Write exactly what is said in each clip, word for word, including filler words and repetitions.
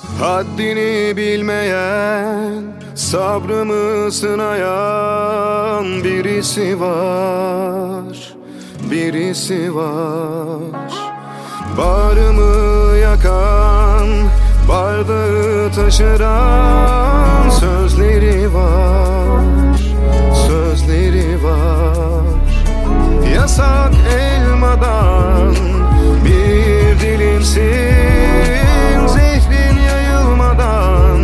Haddini bilmeyen, sabrımı sınayan birisi var, birisi var. Bağrımı yakan, bardağı taşıran sözleri var, sözleri var. Yasak elmadan bir dilimsin, zehrin yayılmadan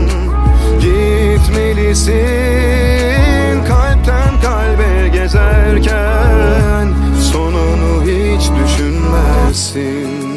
gitmelisin. Kalpten kalbe gezerken sonunu hiç düşünmezsin.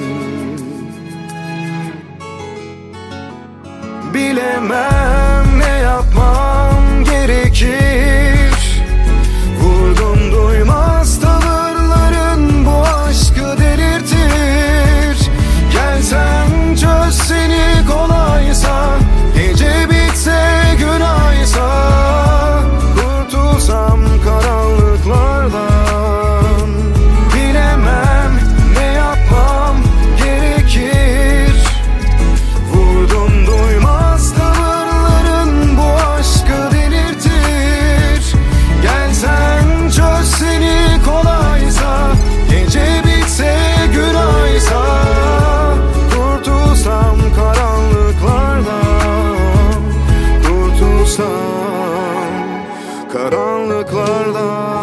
Bilemem ne yapmam gerekir, vurdum duymaz tavırların bu aşkı delirtir. Gelsen çözseni kolaysa, gece bitse gün aysa, kurtulsam karanlıklardan. Bilemem ne yapmam gerekir, vurdum duymaz tavırların bu aşkı delirtir. Gelsen çözseni kolaysa, gece bitse gün aysa, kurtulsam karanlıklardan, kurtulsam karanlıklardan.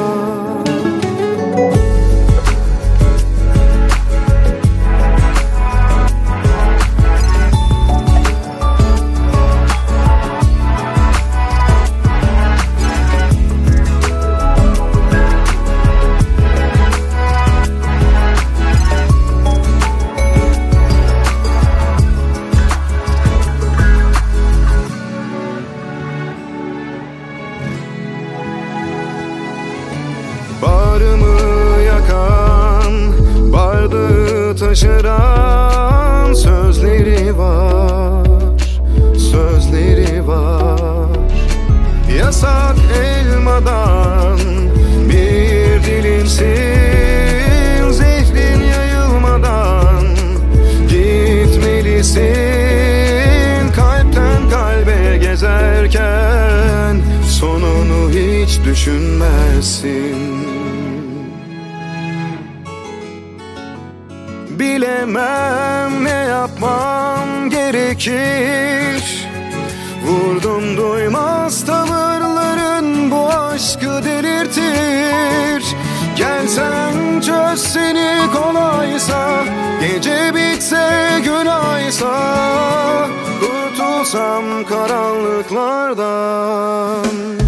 Bağrımı yakan, bardağı taşıran sözleri var, sözleri var. Yasak elmadan bir dilimsin, zehrin yayılmadan gitmelisin. Kalpten kalbe gezerken sonunu hiç düşünmezsin. Bilemem ne yapmam gerekir, vurdum duymaz tavırların bu aşkı delirtir. Gelsen çözseni kolaysa, gece bitse gün aysa, kurtulsam karanlıklardan.